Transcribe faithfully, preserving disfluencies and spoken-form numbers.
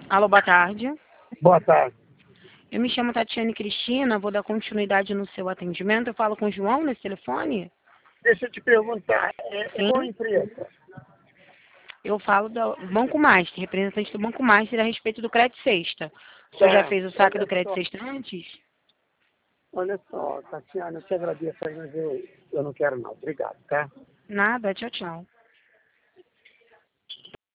Alô, boa tarde. Boa tarde. Eu me chamo Tatiane Cristina, vou dar continuidade no seu atendimento. Eu falo com o João nesse telefone? Deixa eu te perguntar, é, é Sim. qual empresa? Eu falo do Banco Master, representante do Banco Master a respeito do Crédito Sexta. O senhor já Tá, fez o saque do olha Crédito só, Sexta antes? olha só, Tatiana, eu te agradeço aí, mas eu, eu não quero não. Obrigado, tá? Nada, tchau, tchau.